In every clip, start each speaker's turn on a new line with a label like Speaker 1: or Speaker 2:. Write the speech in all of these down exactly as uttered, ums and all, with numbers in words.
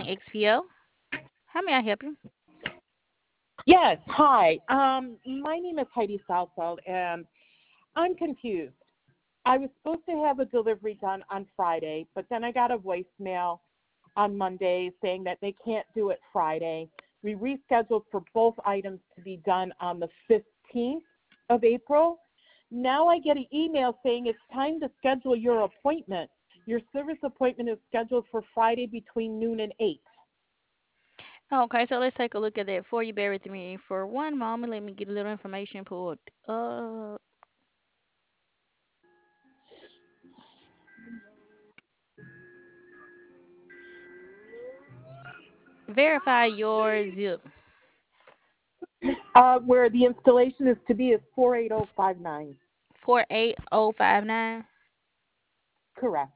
Speaker 1: calling X P O. How may I help you?
Speaker 2: Yes, hi. Um, my name is Heidi Southwell, and I'm confused. I was supposed to have a delivery done on Friday, but then I got a voicemail on Monday saying that they can't do it Friday. We rescheduled for both items to be done on the fifteenth of April. Now I get an email saying it's time to schedule your appointment. Your service appointment is scheduled for Friday between noon and eight.
Speaker 1: Okay, so let's take a look at that for you. Bear with me for one moment. Let me get a little information pulled up. Verify your zip.
Speaker 2: Uh, where the installation is to be is four eight zero five nine.
Speaker 1: four eight zero five nine.
Speaker 2: Correct.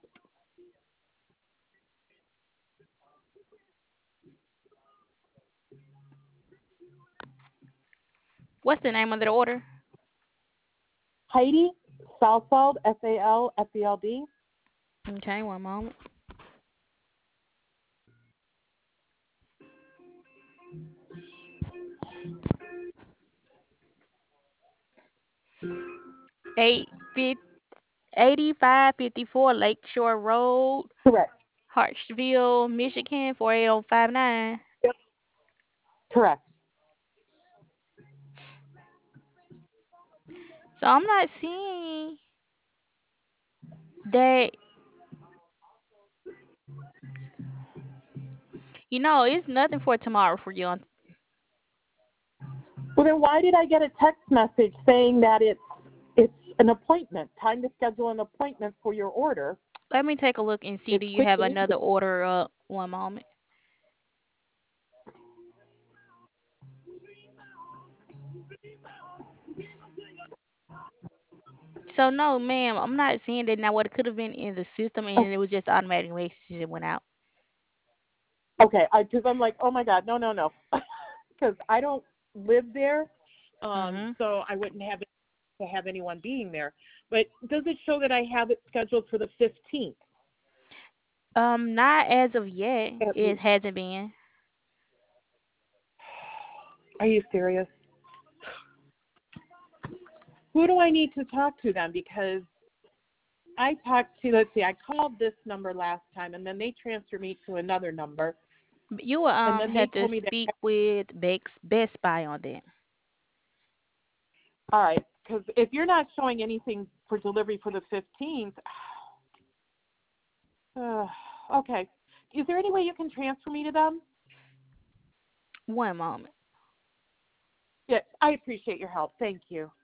Speaker 1: What's the name of the order?
Speaker 2: Heidi Salfeld, S A L F E L D.
Speaker 1: Okay, one moment. Eight eighty five fifty four Lakeshore Road,
Speaker 2: Correct.
Speaker 1: Hartsville, Michigan four eight zero five nine.
Speaker 2: Yep. Correct.
Speaker 1: So I'm not seeing that. You know, it's nothing for tomorrow for you. On,
Speaker 2: Well, then why did I get a text message saying that it's it's an appointment? Time to schedule an appointment for your order.
Speaker 1: let me take a look and see.
Speaker 2: It's
Speaker 1: Do you have
Speaker 2: quickly.
Speaker 1: another order up? One moment. So no, ma'am, I'm not seeing that. Now, what it could have been in the system,
Speaker 2: Oh,
Speaker 1: and it was just automatic message that went out.
Speaker 2: okay, I because I'm like, oh my God, no, no, no, because I don't live there, um,
Speaker 1: Mhm.
Speaker 2: so I wouldn't have it to have anyone being there. But does it show that I have it scheduled for the fifteenth?
Speaker 1: Um, not as of yet.
Speaker 2: At
Speaker 1: It
Speaker 2: least.
Speaker 1: hasn't been.
Speaker 2: Are you serious? Who do I need to talk to then? Because I talked to, let's see, I called this number last time, and then they transferred me to another number,
Speaker 1: You will
Speaker 2: and
Speaker 1: um
Speaker 2: then they
Speaker 1: have to
Speaker 2: told me that,
Speaker 1: speak with Bex Best Buy on that.
Speaker 2: all right, because if you're not showing anything for delivery for the fifteenth, uh, okay. Is there any way you can transfer me to them?
Speaker 1: One moment.
Speaker 2: Yeah, I appreciate your help. Thank you.